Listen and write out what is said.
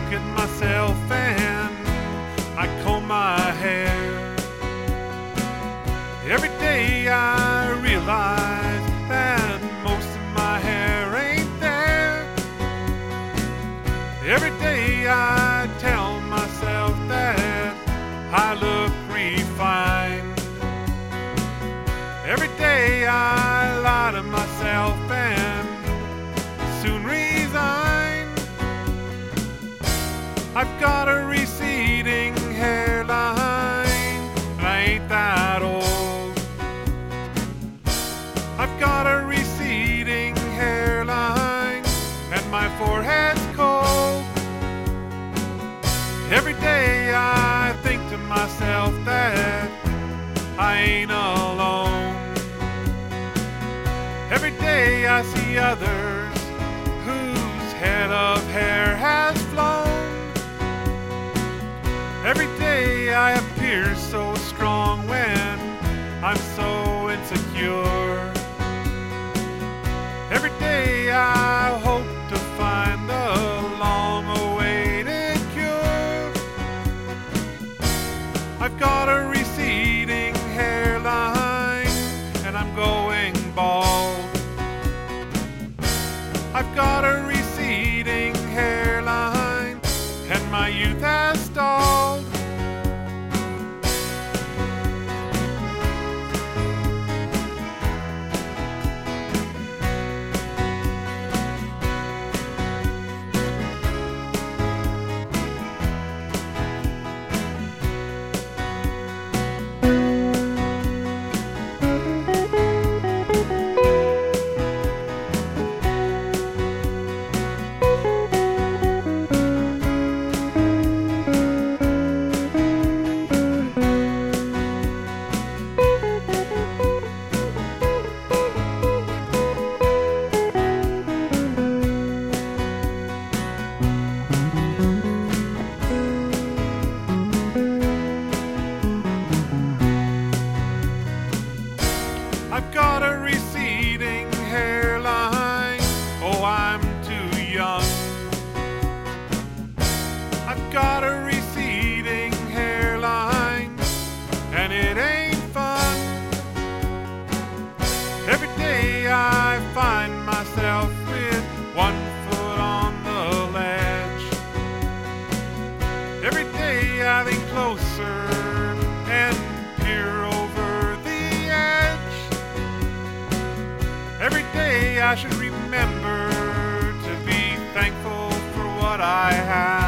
at myself and I comb my hair. Every day I realize that most of my hair ain't there. Every day I tell myself that I look refined. Every day I lie to myself and soon resign. I've got a receding hairline and I ain't that old. I've got a receding hairline and my forehead's cold. Every day I think to myself that I ain't alone. Every day I see others whose head of hair has flown. Every day I appear so strong when I'm so insecure. Every day I hope to find the long-awaited cure. I've got a receding hairline and I'm going bald. I've got a receding hairline and my youth has stalled. I've got a receding hairline, oh I'm too young. I've got a receding hairline and it ain't fun. Every day I find myself with one foot on the ledge. Every day I lean closer and peer over the edge. Every day I should remember to be thankful for what I have.